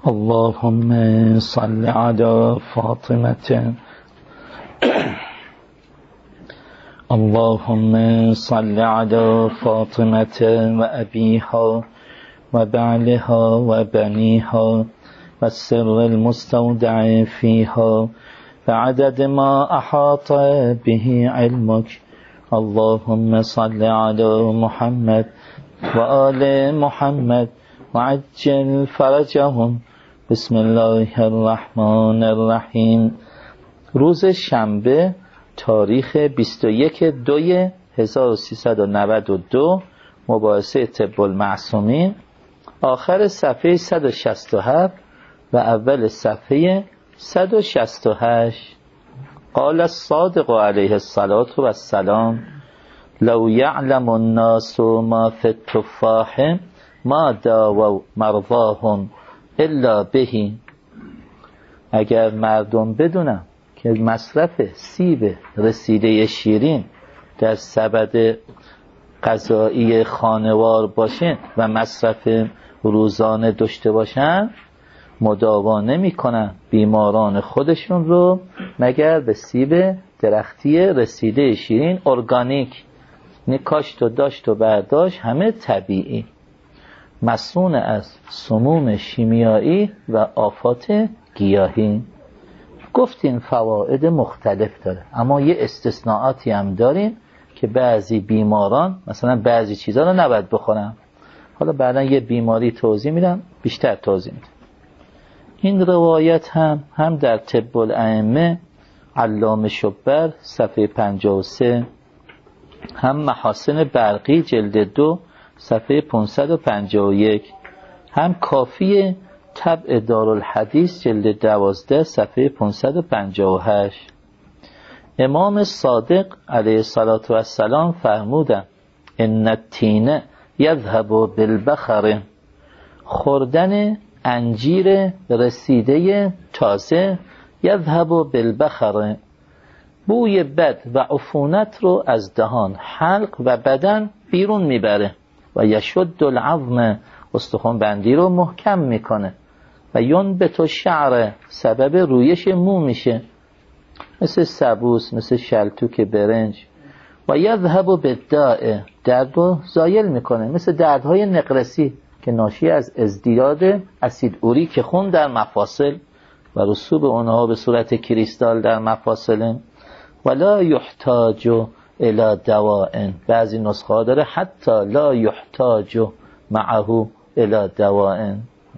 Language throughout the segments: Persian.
اللهم صل على فاطمة اللهم صل على فاطمة وأبيها وبعلها وبنيها والسر المستودع فيها بعدد ما أحاط به علمك. اللهم صل على محمد وآل محمد وعجل فرجهم. بسم الله الرحمن الرحیم. روز شنبه تاریخ 21/2/1392 مباحثه طب المعصومین، آخر صفحه 167 و اول صفحه 168. قال الصادق علیه الصلاة و السلام: لو یعلم الناس ما فی التفاح ما داووا مرضاهم الا به. اگر مردم بدونن که مصرف سیب رسیده شیرین در سبد غذایی خانوار باشه و مصرف روزانه داشته باشن، مداوا نمی کنن بیماران خودشون رو مگر به سیب درختی رسیده شیرین ارگانیک، کاشت و داشت و برداشت همه طبیعی، مصون از سموم شیمیایی و آفات گیاهی. گفتیم فواید مختلف داره، اما یه استثناءاتی هم داریم که بعضی بیماران مثلا بعضی چیزا رو نباید بخورن. حالا بعدا یه بیماری توضیح میدم، بیشتر توضیح میدم. این روایت هم در طب الائمه علامه شبر صفحه 53، هم محاسن برقی جلد 2 صفحه 551، هم کافی طبع دارالحدیث جلد 12 صفحه 558. امام صادق علیه الصلاة و السلام فرمودن: ان التین یذهب بالبخر. خوردن انجیر رسیده تازه یذهب بالبخر، بوی بد و عفونت رو از دهان، حلق و بدن بیرون میبره و یشد العظم، استخوان بندی رو محکم میکنه و ینبت الشعر، سبب رویش مو میشه، مثل سبوس، مثل شلتوک برنج. و یذهب بالداء، درد رو زایل میکنه، مثل دردهای نقرسی که ناشی از ازدیاد اسید اوریک خون در مفاصل و رسوب اونها به صورت کریستال در مفاصل. ولا یحتاج الی دواء، بعضی نسخه ها داره حتی لا یحتاج معه الی دواء.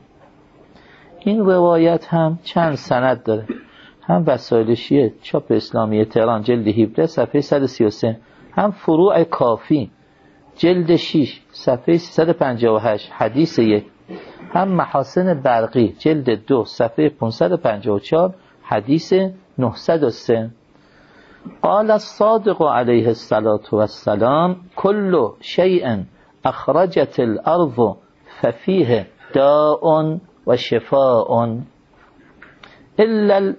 این روایت هم چند سند داره، هم وسائل شیعه چاپ اسلامی تهران جلد 17 صفحه 133، هم فروع کافی جلد 6 صفحه 358 حدیث 1، هم محاسن برقی جلد 2 صفحه 554 حدیث 903. قال الصادق علیه الصلاة و السلام: کل شیء اخرجت الارض ففیه داء و شفاء الا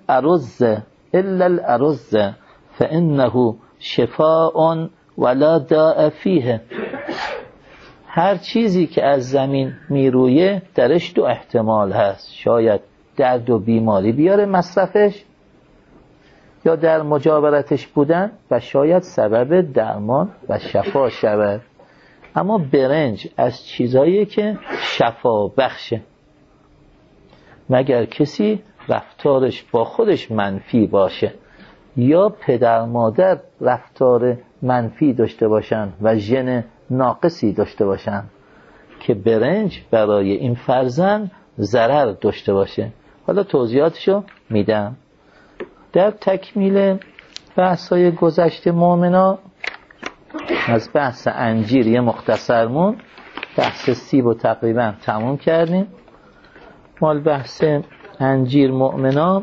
الارز فانه شفاء ولا داء فیه. هر چیزی که از زمین میرویه درش دو احتمال هست: شاید درد و بیماری بیاره مصرفش، یا در مجاورتش بودن و شاید سبب درمان و شفا شود. اما برنج از چیزایی که شفا بخشه، مگر کسی رفتارش با خودش منفی باشه یا پدر مادر رفتار منفی داشته باشن و ژن ناقصی داشته باشن که برنج برای این فرزند ضرر داشته باشه. حالا توضیحاتشو میدم. در تکمیل بحث‌های گذشته مومنا از بحث انجیر یه مختصرمون، بحث سیب رو تقریبا تموم کردیم. مال بحث انجیر مومنا،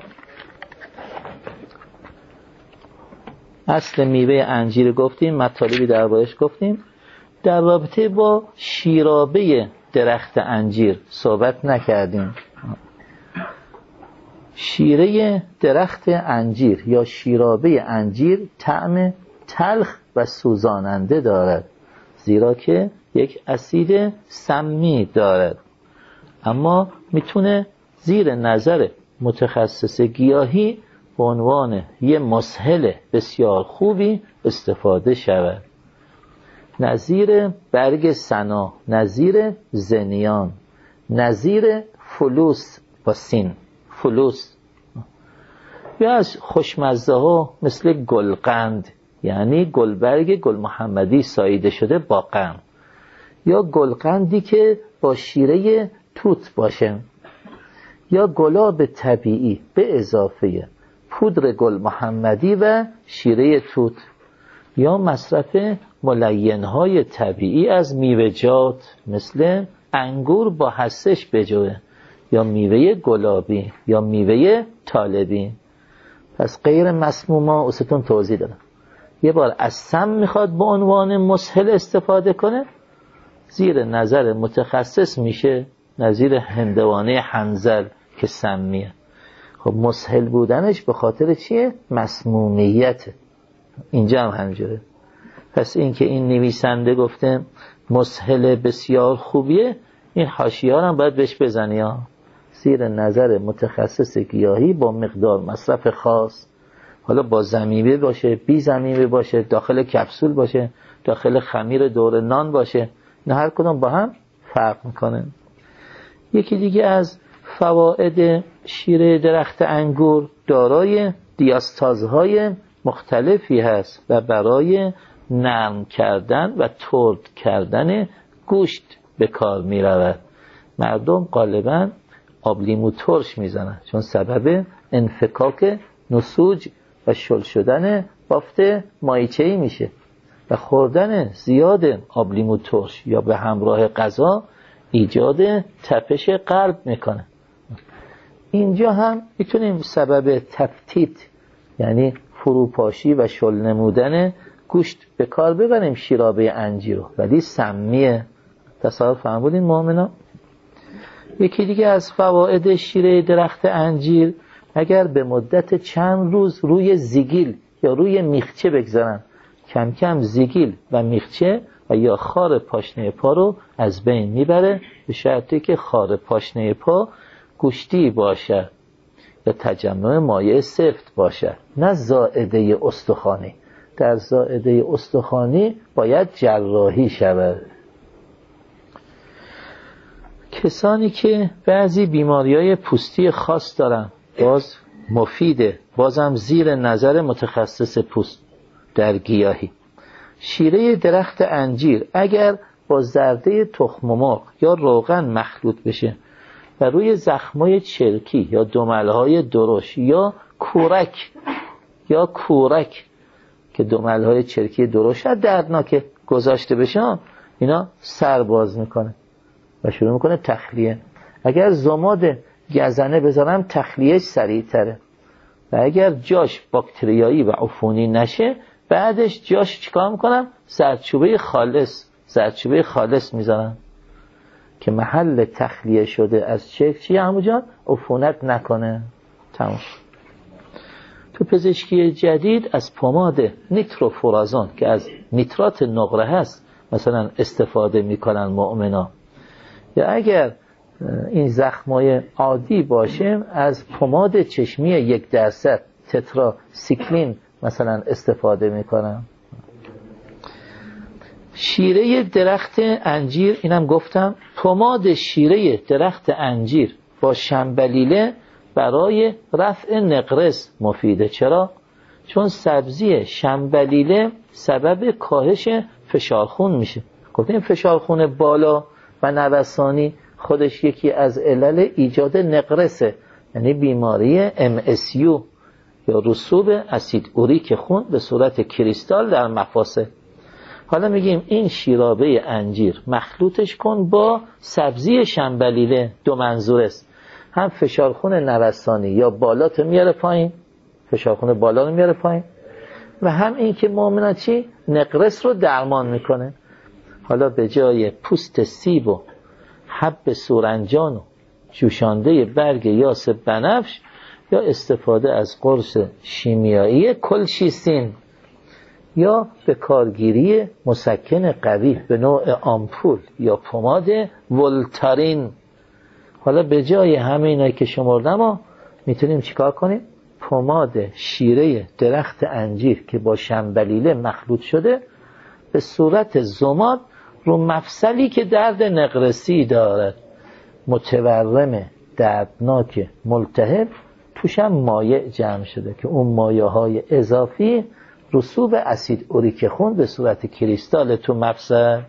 اصل میوه انجیر گفتیم، مطالبی دربارش گفتیم. در رابطه با شیرابه درخت انجیر صحبت نکردیم. شیره درخت انجیر یا شیرابه انجیر طعم تلخ و سوزاننده دارد، زیرا که یک اسید سمی دارد، اما میتونه زیر نظر متخصص گیاهی به عنوان یه مسهل بسیار خوبی استفاده شود، نظیر برگ سنا، نظیر زنیان، نظیر فلوس با سین، فلوس. یا از خوشمزه ها مثل گلقند، یعنی گلبرگ گل محمدی ساییده شده با قند، یا گلقندی که با شیره توت باشه، یا گلاب طبیعی به اضافه پودر گل محمدی و شیره توت، یا مصرف ملین‌های طبیعی از میوه‌جات مثل انگور با هستش بجوه، یا میوه گلابی، یا میوه طالبی. پس غیر مسموما استون توضیح دادم. یه بار از سم میخواد به عنوان مسهل استفاده کنه، زیر نظر متخصص میشه نظیر هندوانه حنظل که سمیه. خب مسهل بودنش به خاطر چیه؟ مسمومیته. اینجا هم همجوره. پس این که این نویسنده گفته مسهل بسیار خوبیه، این حاشیه ها هم باید بهش بزنی ها. زیر نظر متخصص گیاهی با مقدار مصرف خاص، حالا با زمینه باشه، بی زمینه باشه، داخل کپسول باشه، داخل خمیر دور نان باشه، نه هر کدوم با هم فرق میکنه. یکی دیگه از فواید شیره درخت انگور دارای دیاستازهای مختلفی هست و برای نرم کردن و ترد کردن گوشت به کار می رود. مردم غالباً آب لیمو ترش می زنن چون سبب انفکاک نسوج و شل شدن بافت مایچه‌ای میشه و خوردن زیاد آب لیمو ترش یا به همراه غذا ایجاد تپش قلب میکنه. اینجا هم میتونیم سبب تفتیت یعنی فروپاشی و شل نمودن گوشت به کار ببریم شیرابه انجیر رو، ولی سمیه. تصور فرمودین مؤمنا؟ یکی دیگه از فواید شیره درخت انجیر، اگر به مدت چند روز روی زیگیل یا روی میخچه بگذارن، کم کم زیگیل و میخچه و یا خار پاشنه پا رو از بین میبره، به شرطی که خار پاشنه پا گوشتی باشه یا تجمع مایع سفت باشه، نه زائده استخوانی. در زائده استخوانی باید جراحی شود. کسانی که بعضی بیماری‌های پوستی خاص دارن باز مفیده، بازم زیر نظر متخصص پوست در گیاهی. شیره درخت انجیر اگر با زرده تخم مرغ یا روغن مخلوط بشه و روی زخمای چرکی یا دملهای درشت یا کورک که دملهای چرکی درشت دردناکه گذاشته بشه، اینا سر باز میکنه و شروع میکنه تخلیه. اگر زماد گزنه بذارم تخلیهش سریعتره و اگر جاش باکتریایی و عفونی نشه بعدش جاش چیکار میکنم؟ زردچوبه خالص میذارم که محل تخلیه شده از چی عمو جان عفونت نکنه. تمام. تو پزشکی جدید از پماد نیتروفورازون که از نیترات نقره هست مثلا استفاده میکنن مؤمنا، یا اگر این زخمای عادی باشه از پماد چشمی 1% تترا سیکلین مثلا استفاده میکنن. شیره درخت انجیر، اینم گفتم پماد شیره درخت انجیر با شنبلیله برای رفع نقرس مفیده. چرا؟ چون سبزی شنبلیله سبب کاهش فشارخون میشه. گفتیم فشارخون بالا و نوسانی خودش یکی از علل ایجاد نقرسه، یعنی بیماری MSU یا رسوب اسید اوریک خون به صورت کریستال در مفاصل. حالا میگیم این شیرابه انجیر مخلوطش کن با سبزی شنبلیله، دو منظور است. هم فشارخون نوسانی یا بالات میاره پایین، فشارخون بالا رو میاره پایین، و هم این که مؤمنا چی؟ نقرس رو درمان میکنه. حالا به جای پوست سیب و حب سورنجان و جوشانده برگ یاس بنفش یا استفاده از قرص شیمیایی کلشیسین یا به کارگیری مسکن قوی به نوع آمپول یا پماد ولتارین. حالا به جای همه اینایی که شمردم ما میتونیم چیکار کنیم؟ پماد شیره درخت انجیر که با شنبلیله مخلوط شده به صورت ضماد رو مفصلی که درد نقرسی دارد، متورم، دردناک، ملتهب، توش هم مایع جمع شده که اون مایع های اضافی رسوب اسید اوریک خون به صورت کریستال تو مفصل.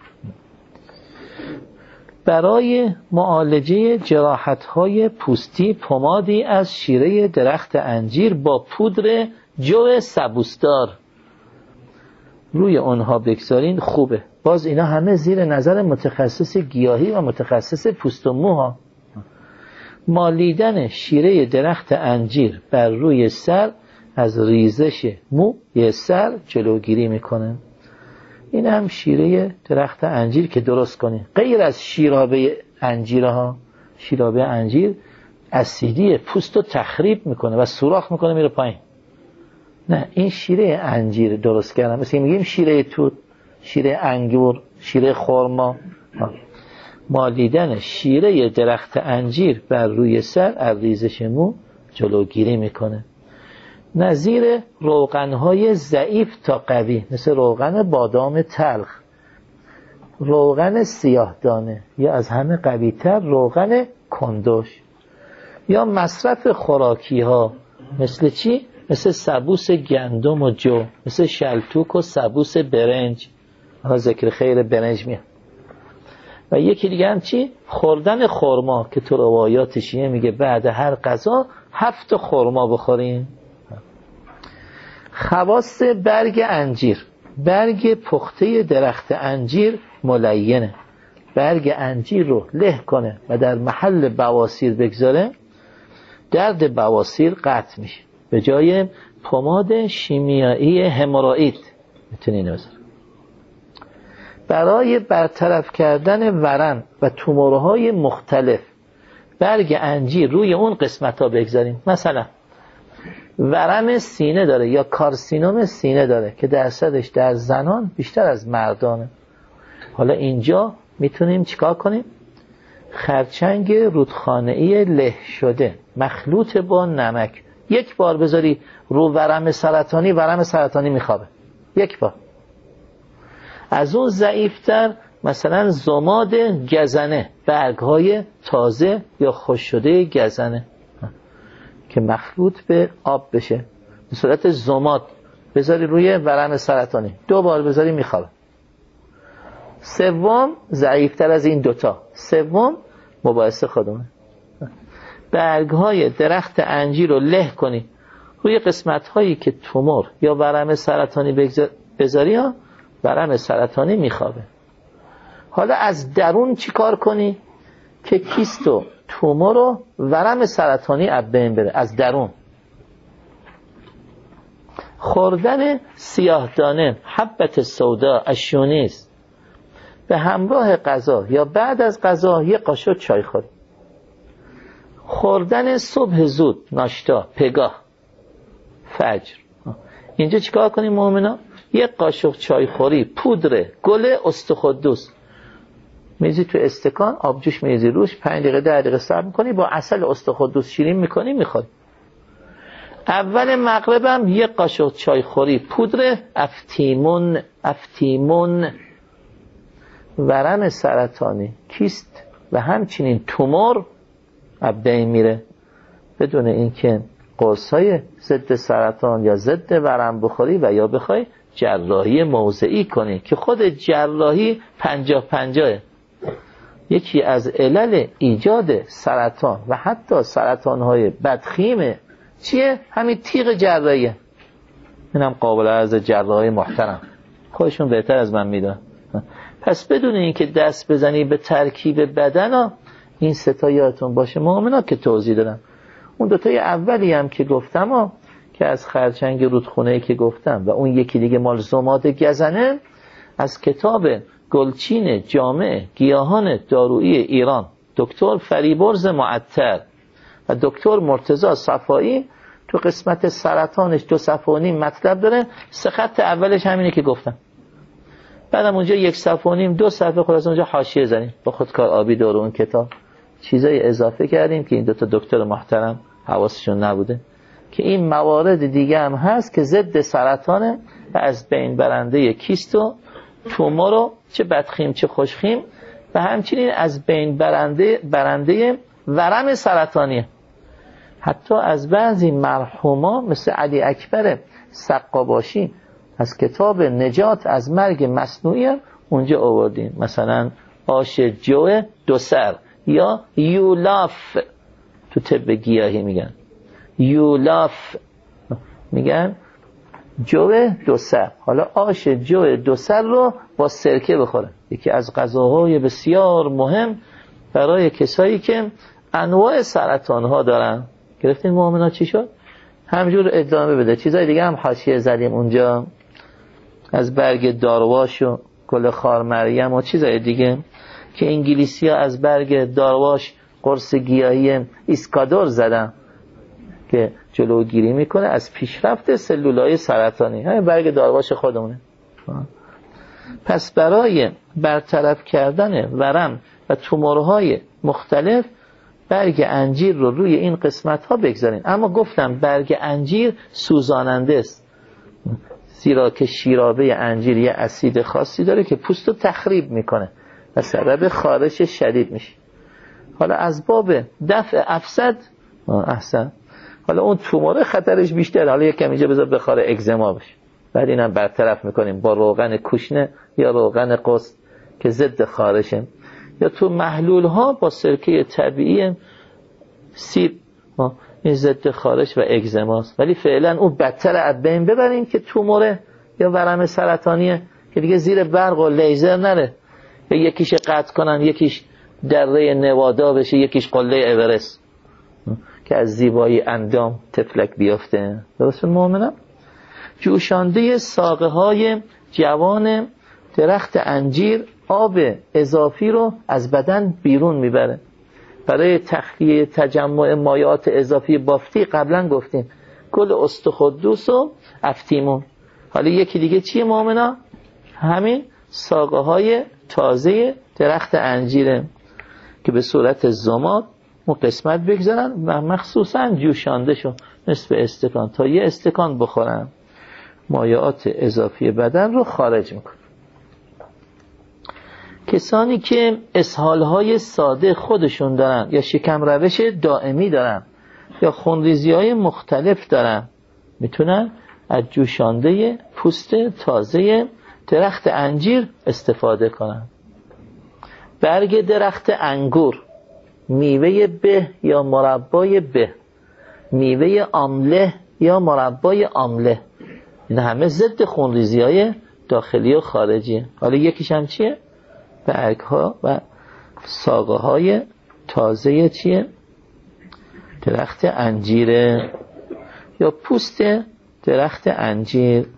برای معالجه جراحت‌های پوستی پمادی از شیره درخت انجیر با پودر جو سبوسدار روی اونها بگذارین خوبه. باز اینا همه زیر نظر متخصص گیاهی و متخصص پوست و موها. مالیدن شیره درخت انجیر بر روی سر از ریزش موی سر جلوگیری میکنه. این هم شیره درخت انجیر که درست کنید. غیر از شیرابه انجیرها، شیرابه انجیر اسیدی پوست رو تخریب میکنه و سوراخ میکنه میره پایین. نه، این شیره انجیر درست کردن، مثل میگیم شیره توت، شیره انگور، شیره خرما. مالیدن شیره درخت انجیر بر روی سر از ریزش مو جلوگیری میکنه. نظیر روغنهای ضعیف تا قوی مثل روغن بادام تلخ، روغن سیاه دانه یا از همه قوی تر روغن کندوش، یا مصرف خوراکی ها مثل چی؟ مثل سبوس گندم و جو، مثل شلتوک و سبوس برنج. حالا ذکر خیر برنج میاد. و یکی دیگه هم چی؟ خوردن خرما که تو روایات شیعه میگه بعد هر غذا 7 خرما بخورین. خواص برگ انجیر: برگ پخته درخت انجیر ملینه. برگ انجیر رو له کنه و در محل بواسیر بگذاره، درد بواسیر قطع میشه. به جای پماد شیمیایی هموروئید میتونین بذارید. برای برطرف کردن ورم و تومورهای مختلف برگ انجیر روی اون قسمت ها بگذاریم. مثلا ورم سینه داره یا کارسینوم سینه داره که درصدش در زنان بیشتر از مردانه. حالا اینجا میتونیم چیکار کنیم؟ خرچنگ رودخانه‌ای له شده مخلوط با نمک 1 بار بذاری رو ورم سرطانی، ورم سرطانی میخوابه. 1 بار. از اون ضعیفتر مثلا ضماد گزنه، برگ‌های تازه یا خشک شده گزنه که مخلوط به آب بشه به صورت ضماد بذاری روی ورم سرطانی، 2 بار بذاری میخوابه. 3 ضعیفتر از این دوتا. 3 مباحثه خودمونه. برگ‌های درخت انجیر رو له کنی روی قسمت‌هایی که تومور یا ورم سرطانی بذاری ها، ورم سرطانی میخوابه. حالا از درون چی کار کنی؟ که کیست و تومور و ورم سرطانی از بین بره از درون. خوردن سیاه دانه، حبت سودا، اشونیز به همراه غذا یا بعد از غذا 1 قاشق چای خوری. خوردن صبح زود، ناشتا، پگاه، فجر. اینجا چیکار کنیم مؤمنا؟ 1 قاشق چای خوری، پودر گل استخوادوس میزی تو استکان، آبجوش میزی روش، 5 دقیقه 10 دقیقه صبر میکنی، با عسل استخوادوس شیرین میکنی میخوری. اول مغربم 1 قاشق چای خوری، پودر افتیمون ورم سرطانی، کیست و همچنین تومور از بین میره بدون اینکه قرصای ضد سرطان یا ضد ورم بخوری و یا بخوای جراحی موضعی کنی که خود جراحی 50-50. یکی از علل ایجاد سرطان و حتی سرطان‌های بدخیمه چیه؟ همین تیغ جراحیه. اینم قابل عرض جراحی محترم، خودشون بهتر از من میدونن. پس بدون اینکه دست بزنی به ترکیب بدن این 3 یادتون باشه مؤمنا که توضیح دادم. اون 2 اولی هم که گفتم که از خرچنگ رودخونه‌ای که گفتم و اون یکی دیگه مال ضماد گزنه از کتاب گلچین جامع گیاهان دارویی ایران دکتر فریبرز معطر و دکتر مرتضی صفایی تو قسمت سرطانش 2 صفحه و نیم مطلب داره. 3 خط اولش همینه که گفتم، بعدم اونجا 1 صفحه و نیم 2 صفحه خلاص اونجا حاشیه زنیم با خودکار آبی دور اون کتاب چیزای اضافه کردیم که این دوتا دکتر محترم حواسشون نبوده که این موارد دیگه هم هست که ضد سرطانه و از بین برنده کیست و تومور رو چه بدخیم چه خوشخیم و همچنین از بین برنده ورم سرطانیه. حتی از بعضی مرحوما مثل علی اکبر سقاباشی از کتاب نجات از مرگ مصنوعی اونجا آوردیم، مثلا آش جو دوسر یا یولاف، تو طب گیاهی میگن یولاف، میگن جو دوسر. حالا آش جو دوسر رو با سرکه بخوره، یکی از غذاهای بسیار مهم برای کسایی که انواع سرطان ها دارن. گرفتین مؤمنا چی شد؟ همجور ادامه بده. چیزای دیگه هم حاشیه زدیم اونجا، از برگ دارواش و گل خار مریم و چیزای دیگه که انگلیسی ها از برگ دارواش قرص گیاهی ایسکادور زدن که جلوگیری میکنه از پیشرفت سلولای سرطانی. همین برگ دارواش خودمونه. پس برای برطرف کردن ورم و تومورهای مختلف برگ انجیر رو روی این قسمت ها بگذارین. اما گفتم برگ انجیر سوزاننده است، زیرا که شیرابه انجیر یه اسید خاصی داره که پوست رو تخریب میکنه و سبب خارش شدید میشه. حالا از باب دفع افسد احسن، حالا اون تومور خطرش بیشتر، حالا یکم اینجا بذار بخاره اگزما بشه، بعد اینم برطرف میکنیم با روغن کوشنه یا روغن قوس که ضد خارشه، یا تو محلول ها با سرکه طبیعی سیب، این ضد خارش و اگزماست. ولی فعلا اون بدتر از بین ببریم که توموره یا ورم سرطانیه که دیگه زیر برق و لیزر نره، یا یکیش قطع کنن یکیش دره نوادا بشه یکیش قله اورست که از زیبایی اندام تفلک بیافته. درست مؤمنم؟ جوشانده ساقه های جوان درخت انجیر آب اضافی رو از بدن بیرون میبره برای تخلیه تجمع مایعات اضافی بافتی. قبلا گفتیم گل استخدوس و افتیمون. حالا یکی دیگه چیه مؤمنا؟ همین ساقه های تازه درخت انجیره که به صورت زماد اون قسمت بگذارن و مخصوصا جوشانده شو نصف استکان تا یه استکان بخورن، مایعات اضافی بدن رو خارج میکنه. کسانی که اسهالهای ساده خودشون دارن یا شکم روش دائمی دارن یا خونریزی‌های مختلف دارن میتونن از جوشانده پوست تازه درخت انجیر استفاده کنن. برگ درخت انگور، میوه به یا مربای به، میوه آمله یا مربای آمله، این همه ضد خونریزی‌های داخلی و خارجی. حالا یکیش هم چیه؟ برگ ها و ساقه های تازه چیه؟ درخت انجیره یا پوست درخت انجیر.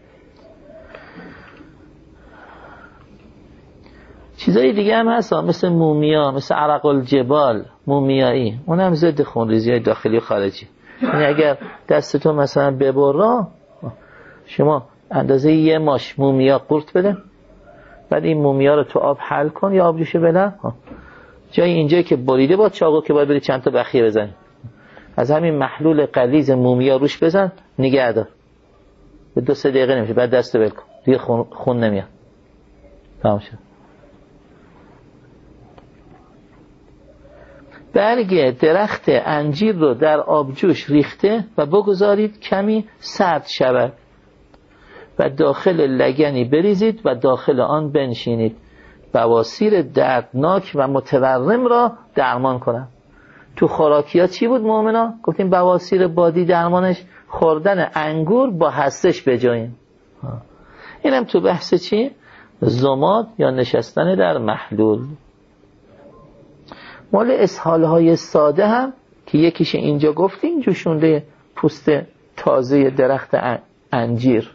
چیزای دیگه هم هست مثل مومیا، مثل عرق الجبال، مومیایی، اون هم ضد خونریزی های داخلی و خارجی. یعنی اگر دستتون مثلا ببرا، شما اندازه یه ماش مومیا قورت بده، بعد این مومیا رو تو آب حل کن یا آبجوشه بده، جای اینجایی که بریده با چاقو که باید بری چند تا بخیه بزنی، از همین محلول غلیظ مومیا روش بزن، نگه دار، به 2-3 دقیقه نمیشه، بعد دست ول کن، دیگه خون نمیاد. تمام شد. برگ درخت انجیر رو در آبجوش ریخته و بگذارید کمی سرد شود و داخل لگنی بریزید و داخل آن بنشینید. بواسیر دردناک و متورم را درمان کنند. تو خوراکی‌ها چی بود مؤمنا؟ گفتیم بواسیر بادی درمانش خوردن انگور با هستش بجاییم. اینم تو بحث چی؟ زماد یا نشستن در محلول. مال اسهالهای ساده هم که یکیش اینجا گفتیم جوشونده پوست تازه درخت انجیر.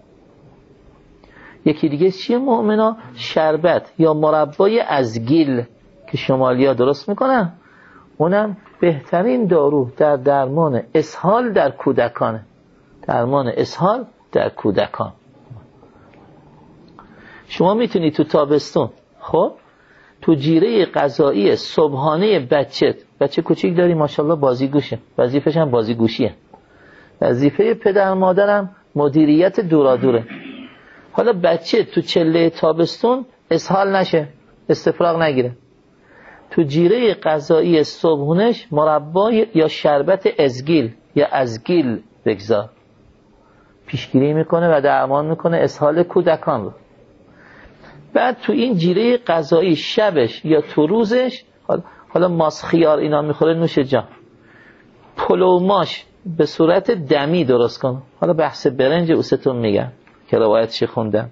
یکی دیگه چیه مؤمنا؟ شربت یا مربای ازگیل که شمالیا درست میکنن، اونم بهترین دارو در درمان اسهال در کودکانه. درمان اسهال در کودکان. شما میتونی تو تابستون خب تو جیره غذایی صبحانه بچه کوچیک داری ماشاءالله بازیگوشه، وظیفه‌ش هم بازیگوشیه، وظیفه پدر مادرم مدیریت دورادوره. حالا بچه تو چله تابستون اسهال نشه، استفراغ نگیره، تو جیره غذایی صبحونش مربا یا شربت ازگیل یا ازگیل بگذار، پیشگیری میکنه و درمان میکنه اسهال کودکان رو. بعد تو این جیره غذایی شبش یا تو روزش، حالا ماس خیار اینا میخوره نوش جان، پلو ماش به صورت دمی درست کن. حالا بحث برنج اوستون میگم که روایتش خوندم.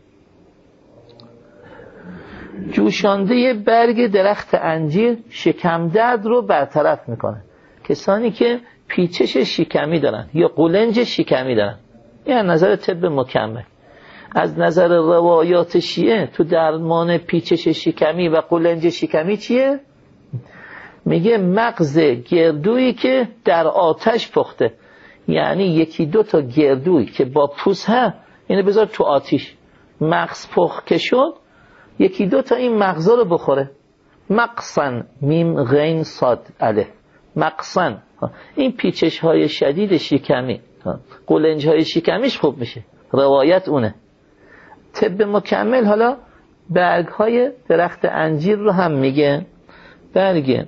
جوشانده برگ درخت انجیر شکم درد رو برطرف میکنه. کسانی که پیچش شکمی دارن یا قولنج شکمی دارن، این از نظر طب مکمل. از نظر روایات شیعه تو درمان پیچش شکمی و قولنج شکمی چیه؟ میگه مغز گردویی که در آتش پخته، یعنی یکی دو تا گردویی که با پوست ها اینو بذار تو آتیش، مغز پخ که شد یکی دو تا این مغزا رو بخوره. مقصن میم غین صاد الف، مقصن این پیچش های شدید شکمی، قولنج های شکمیش خوب میشه، روایت اونه. طب مکمل حالا برگ های درخت انجیر رو هم میگه، برگ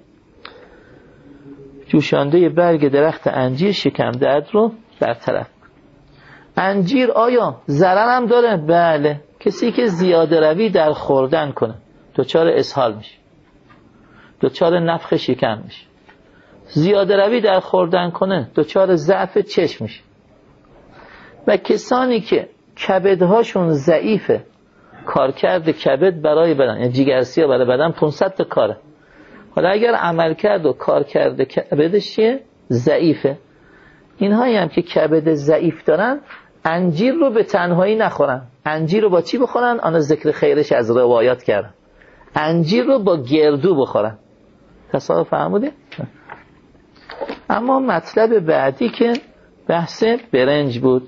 جوشانده برگ درخت انجیر شکم درد رو برطرف. انجیر آیا ضرر هم داره؟ بله، کسی که زیاده روی در خوردن کنه دچار اسهال میشه، دچار نفخ شکم میشه. زیاده روی در خوردن کنه دچار ضعف چشم میشه. و کسانی که کبدهاشون ضعیفه، کارکرد کبد برای بدن، یعنی جگرسیا برای بدن 500 تا کاره، حالا اگر عملکرد و کارکرد کبدش چیه؟ ضعیفه، اینهایی هم که کبد ضعیف دارن انجیر رو به تنهایی نخورن. انجیر رو با چی بخورن؟ آن ذکر خیرش از روایات کردن. انجیر رو با گردو بخورن. تصادف فهموده؟ اما مطلب بعدی که بحث برنج بود.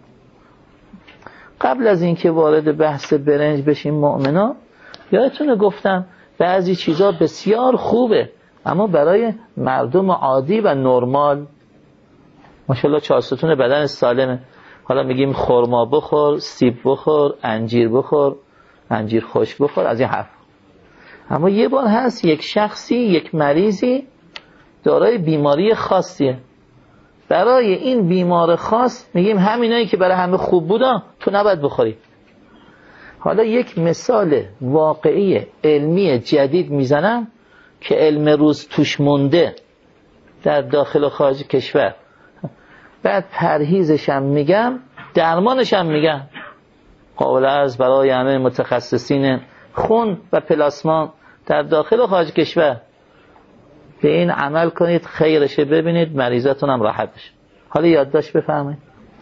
قبل از اینکه وارد بحث برنج بشیم مؤمنا، یادتونه گفتم بعضی چیزا بسیار خوبه اما برای مردم عادی و نرمال، ماشاءالله 4 ستون بدن سالمه، حالا میگیم خرما بخور، سیب بخور، انجیر بخور، انجیر خشک بخور، از این حرف. اما یه بار هست یک شخصی، یک مریضی دارای بیماری خاصیه، برای این بیمار خاص میگیم همینایی که برای همه خوب بودن تو نباید بخوری. حالا یک مثال واقعی علمی جدید میزنم که علم روز توش مونده در داخل و خارج کشور، بعد پرهیزشم میگم، درمانشم میگم، قابل عرض برای همه متخصصین خون و پلاسما در داخل و خارج کشور. به این عمل کنید، خیرشه، ببینید مریضاتون هم راحت بشه. حالا یادداشت بفرمایید.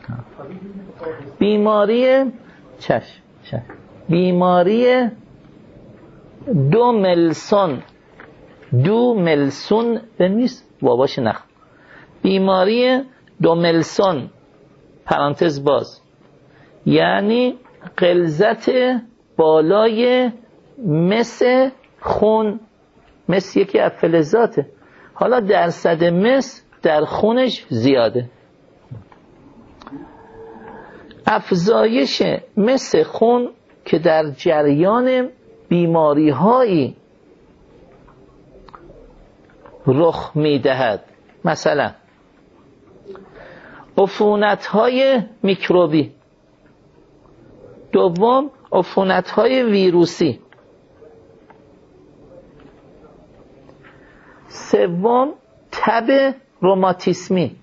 بیماری بیماری دوملسون نیست باباش نخ، بیماری دوملسون پرانتز باز، یعنی غلظت بالای مس خون. مس یکی از فلزاته، حالا درصد مس در خونش زیاده. افزایش مس خون که در جریان بیماری هایی رخ میدهد، مثلا عفونت های میکروبی، دوم عفونت های ویروسی، سوم تب روماتیسمی،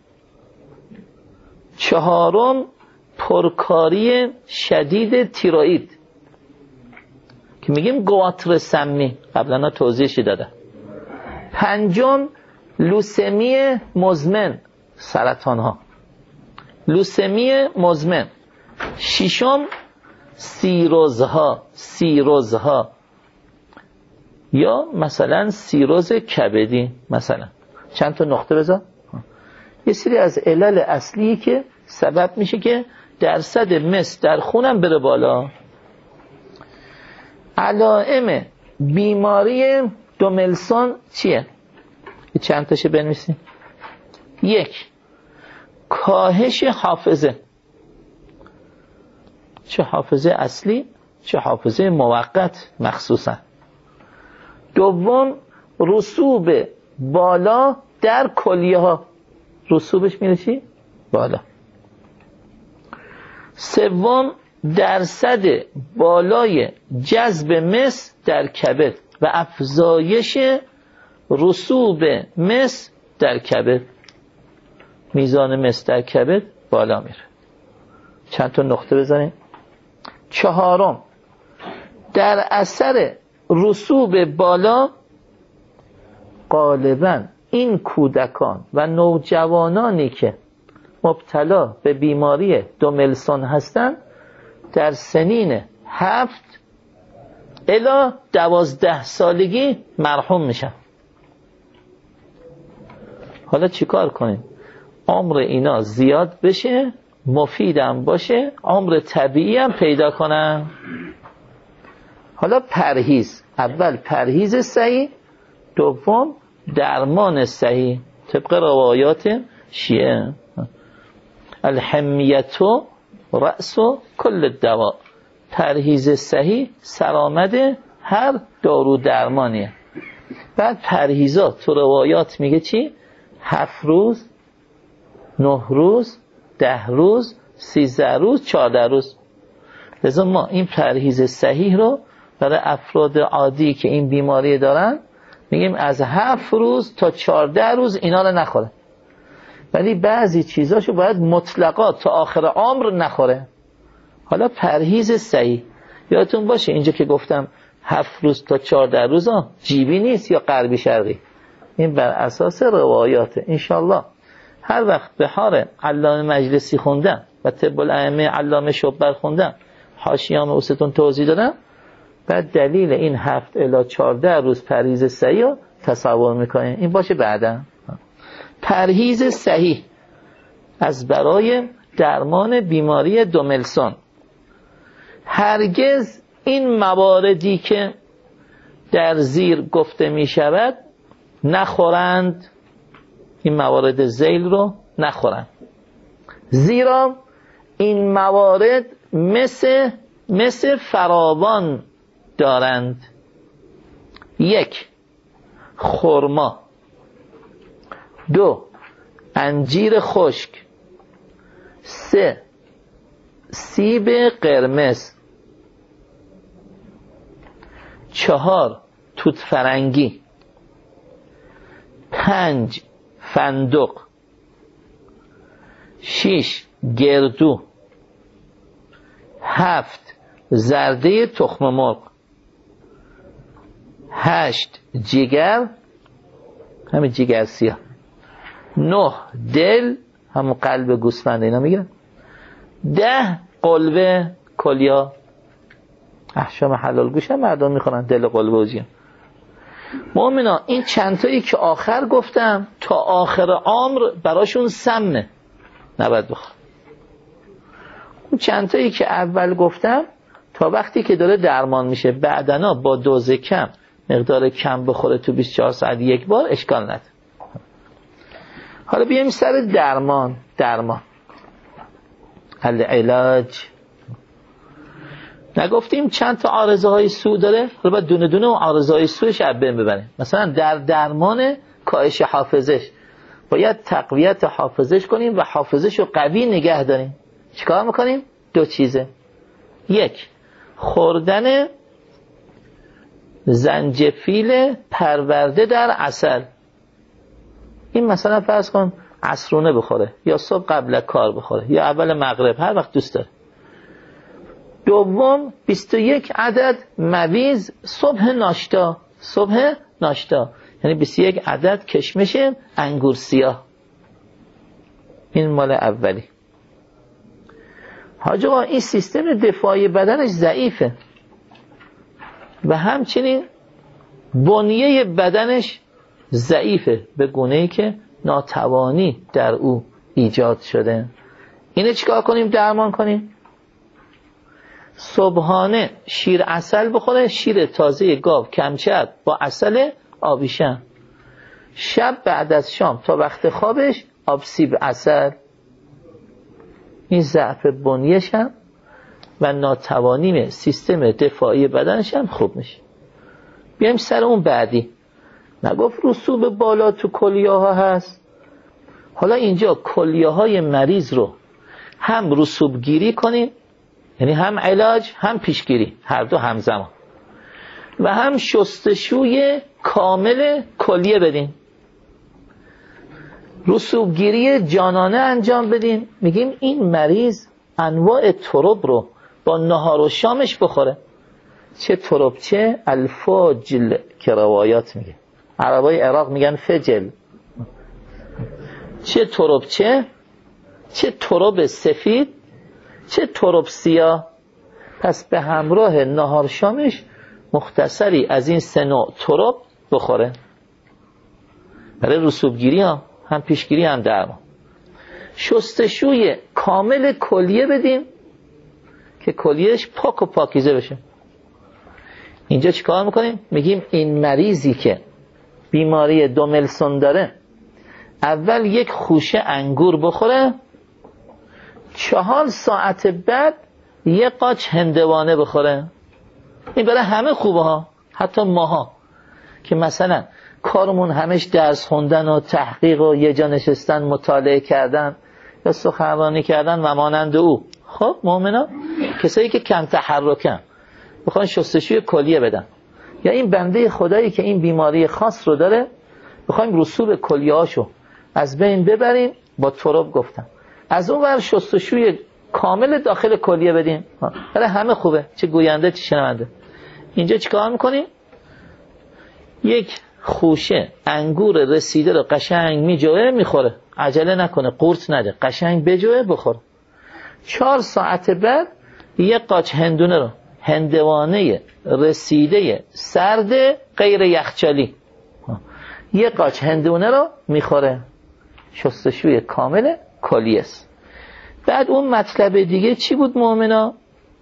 چهارم پرکاری شدید تیروئید که میگیم گواتر سمی، قبلا توضیحش دادم، پنجم لوسمی مزمن، سرطان ها، لوسمی مزمن، ششم سیروزها یا مثلا سیروز کبدی. مثلا چند تا نقطه بذار، یه سری از علل اصلی که سبب میشه که درصد مس در خونم بره بالا. علائم بیماری دوملسون چیه؟ چند تاشه بنویسیم. 1. کاهش حافظه، چه حافظه اصلی چه حافظه موقت مخصوصا. 2. رسوب بالا در کلیه ها، رسوبش میره چی؟ بالا. 3. درصد بالای جذب مس در کبد و افزایش رسوب مس در کبد، میزان مس در کبد بالا میره. چند تا نقطه بزنیم. 4. در اثر رسوب بالا غالباً این کودکان و نوجوانانی که مبتلا به بیماری دوملسون هستند در سنین 7 الی 12 سالگی مرحوم میشن. حالا چیکار کنیم؟ عمر اینا زیاد بشه، مفیدم باشه، عمر طبیعی هم پیدا کنن. حالا پرهیز، اول پرهیز صحیح، 2 درمان صحیح طبق روایات شیعه. الحمیتو رأس کل الدواء، پرهیز صحیح سرآمد هر دارو درمانیه. بعد پرهیزات تو روایات میگه چی؟ 7 روز، 9 روز، 10 روز، 13 روز، 14 روز. لذا ما این پرهیز صحیح رو برای افراد عادی که این بیماری دارن میگیم از 7 روز تا 14 روز اینا رو نخوره، ولی بعضی چیزاشو باید مطلقا تا آخر عمر نخوره. حالا پرهیز صحیح یادتون باشه اینجا که گفتم 7 روز تا 14 روز جیبی نیست یا غربی شرقی، این بر اساس روایاته. انشالله هر وقت بهار علامه مجلسی خوندم و طب الائمه علامه شبر خوندم، حاشیه‌ام اوستون توضیح دادم، بعد دلیل این 7 الی 14 روز پرهیز صحیح رو تصور میکنین. این باشه بعدا. پرهیز صحیح از برای درمان بیماری دوملسون. هرگز این مواردی که در زیر گفته می شود نخورند، این موارد ذیل رو نخورند، زیرا این موارد مثل فراوان دارند. 1. خرما. 2. انجیر خشک. 3. سیب قرمز. 4. توت فرنگی. 5. فندق. 6. گردو. 7. زرده تخم مرغ. 8. جگر، همین جگر سیاه. 9. دل، همون قلب گوسفند اینا میگیرن. 10. قلبه کلیا، احشام حلال گوش هم مردم میخورن، دل قلبه و جیم. مؤمنا این چند تایی که آخر گفتم تا آخر عمر براشون سمه، نباید بخور. اون چند تایی که اول گفتم تا وقتی که داره درمان میشه، بعدنا با دوز کم، مقدار کم بخوره تو 24 ساعت یک بار، اشکال نداره. حالا بیایم سر درمان العلاج. نگفتیم چند تا عارضه های سو داره؟ حالا باید دونه دونه عارضه های سوش بین ببریم. مثلا در درمان کاهش حافظش باید تقویت حافظش کنیم و حافظش رو قوی نگه داریم. چیکار میکنیم؟ 2 چیزه. 1. خوردن زنجفیل پرورده در عسل. این مثلا فرض کن عصرونه بخوره یا صبح قبل کار بخوره یا اول مغرب، هر وقت دوست داره. 2. 21 عدد مویز صبح ناشتا، یعنی 21 عدد کشمش انگور سیاه. این مال اولی. حاج آقا این سیستم دفاعی بدنش ضعیفه و همچنین بنیه بدنش ضعیفه به گونه‌ای که ناتوانی در او ایجاد شده. اینه چیکار کنیم؟ درمان کنیم. صبحانه شیر عسل بخوره، شیر تازه گاو کمچد با عسل آبیشم. شب بعد از شام تا وقت خوابش آب سیب عسل. این ضعف بنیش هم و ناتوانی سیستم دفاعی بدنش هم خوب میشه. بیایم سر اون بعدی. نگفت رسوب بالا تو کلیه ها هست؟ حالا اینجا کلیه های مریض رو هم رسوب گیری کنیم، یعنی هم علاج هم پیشگیری، هر دو همزمان، و هم شستشوی کامل کلیه بدیم. رسوب گیری جانانه انجام بدیم. میگیم این مریض انواع ترب رو با نهار و شامش بخوره. چه ترب؟ چه الفجل که روایات میگه، عربای عراق میگن فجل. چه ترب؟ چه ترب سفید، چه ترب سیاه. پس به همراه نهار شامش مختصری از این سه نوع ترب بخوره برای رسوبگیری هم پیشگیری هم درمان. شستشوی کامل کلیه بدیم که کلیهش پاک و پاکیزه بشه. اینجا چیکار میکنیم؟ میگیم این مریضی که بیماری دوملسون داره اول یک خوشه انگور بخوره، 4 ساعت بعد یک قاچ هندوانه بخوره. این برای همه خوبه ها، حتی ماها که مثلا کارمون همش درس خوندن و تحقیق و یه جا نشستن مطالعه کردن یا سخنرانی کردن و مانند او. خب مؤمنا، کسایی که کم تحرکن بخوان شستشوی کلیه بدن، یا این بنده خدایی که این بیماری خاص رو داره بخوایم رسوب کلیه‌هاشو از بین ببریم، با تراب گفتم، از اون ور شستشوی کامل داخل کلیه بدیم. برای همه خوبه، چه گوینده چه شنونده. اینجا چیکار میکنیم؟ یک خوشه انگور رسیده رو قشنگ میجوه میخوره، عجله نکنه، قورت نده، قشنگ بجوه بخوره. 4 ساعت بعد یک قاچ هندونه رو، هندوانه رسیده سرد غیر یخچالی، یک قاچ هندونه رو میخوره. شستشوی کامل کلیه است. بعد اون مطلب دیگه چی بود مؤمنا؟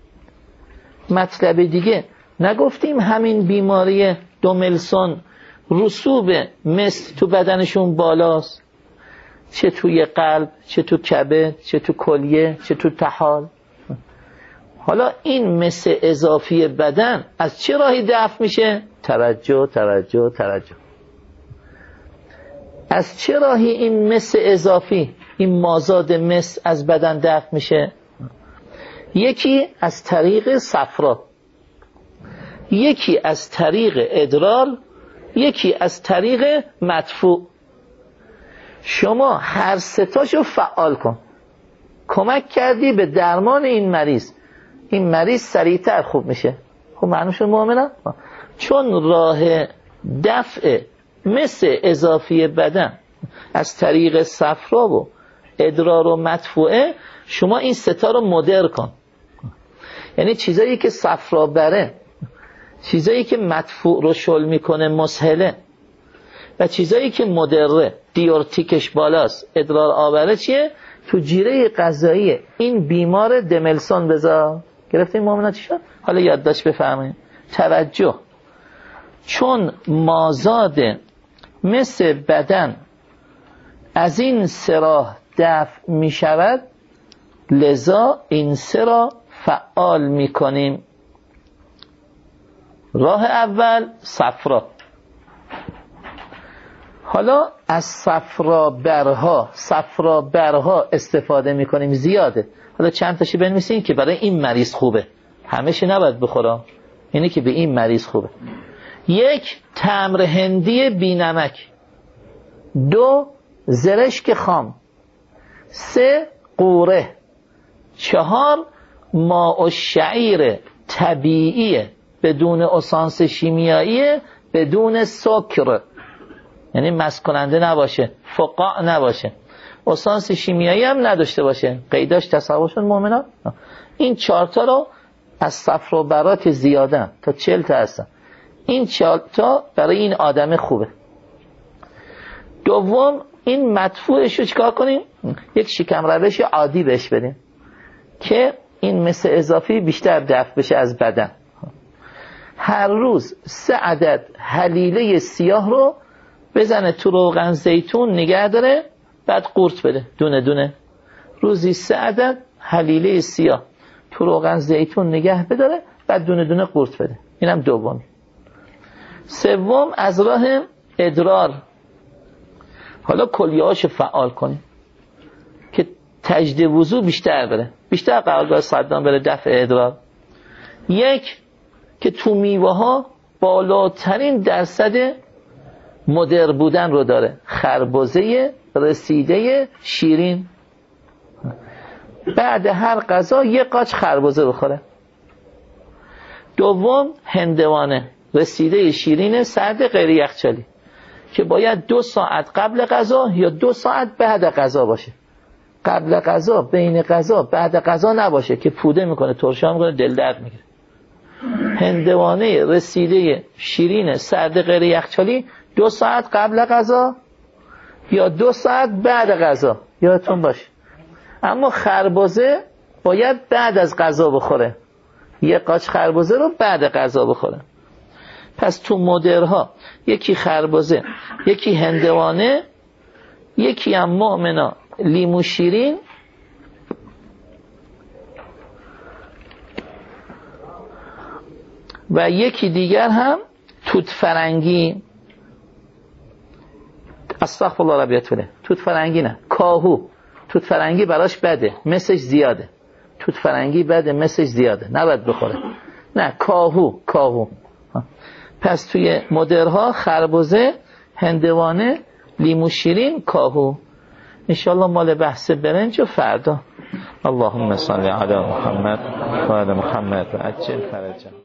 مطلب دیگه نگفتیم همین بیماری دوملسون رسوب مس تو بدنشون بالاست، چه توی قلب، چه تو کبد، چه تو کلیه، چه تو طحال. حالا این مس اضافی بدن از چه راهی دفع میشه؟ توجه. از چه راهی این مس اضافی، این مازاد مس از بدن دفع میشه؟ یکی از طریق صفرا، یکی از طریق ادرار، یکی از طریق مدفوع. شما هر ستاشو فعال کن، کمک کردی به درمان این مریض. این مریض سریعتر خوب میشه. خب معنی شد مؤمنان؟ چون راه دفع مس اضافی بدن از طریق صفرا و ادرار و مدفوعه، شما این ستا رو مدر کن. یعنی چیزایی که صفرا بره، چیزایی که مدفوع رو شل میکنه مسهله، و چیزایی که مدره دیورتیکش بالاست ادرار آوره، چیه؟ تو جیره غذایی این بیمار دملسون بذار. گرفتیم مؤمنات چی شد؟ حالا یادداشت بفرمایید. توجه. چون مازاد مس بدن از این سه راه دفع می شود، لذا این سه را فعال می کنیم. راه اول صفرا. حالا از صفرا برها استفاده می کنیم، زیاده. حالا چند تاشی بنویسین که برای این مریض خوبه، همه‌شو نباید بخورم، اینه که به این مریض خوبه. 1 تمر هندی بی نمک، 2 زرشک خام، 3 قوره، 4 ماء الشعیر طبیعی بدون اسانس شیمیایی، بدون سکر، یعنی مست کننده نباشه، فقاع نباشه، اسانس شیمیایی هم نداشته باشه. قیداش تصور شد مؤمنان؟ این 4 تا رو از صفرا برا که زیادن تا 40 تا هستن، این 4 تا برای این آدم خوبه. دوم، این مدفوعش رو چیکار کنیم؟ یک شکم روش عادی بهش بدیم که این مثل اضافی بیشتر دفع بشه از بدن. هر روز 3 عدد حلیله سیاه رو بزنه تو روغن زیتون نگه داره، بعد قورت بده دونه دونه. روزی 3 عدد حلیله سیاه تو روغن زیتون نگه بداره، بعد دونه دونه قورت بده. اینم دوم. سوم از راه ادرار، حالا کلیه‌هاشو فعال کنیم که تجدید وضو بیشتر بره، بیشتر قرارگاه صدام بره دفع ادرار. یک که تو میوه ها بالاترین درصد مدر بودن رو داره، خربزه رسیده شیرین، بعد هر غذا 1 قاچ خربزه بخوره. دوم هندوانه رسیده شیرین سرد غیر یخچالی که باید 2 ساعت قبل غذا یا 2 ساعت بعد غذا باشه. قبل غذا، بین غذا، بعد غذا نباشه که پوده میکنه، ترشا میکنه، دل درد میگیره. هندوانه رسیده شیرین سرد غیر یخچالی 2 ساعت قبل غذا یا 2 ساعت بعد غذا، یادتون باشه. اما خربزه باید بعد از غذا بخوره، 1 قاچ خربزه رو بعد غذا بخوره. پس تو مدرها یکی خربزه، یکی هندوانه، یکی هم مؤمنا لیمو شیرین، و یکی دیگر هم توت فرنگی. استغفر الله ربیت بله، توت فرنگی نه، کاهو. توت فرنگی براش بده، مسش زیاده. توت فرنگی بده، مسش زیاده، نباید بخوره. نه، کاهو. پس توی مدرها خربزه، هندوانه، لیمو شیرین، کاهو. انشالله مال بحث برنج و فردا. اللهم صل علی محمد و آل محمد و عجل فرجهم.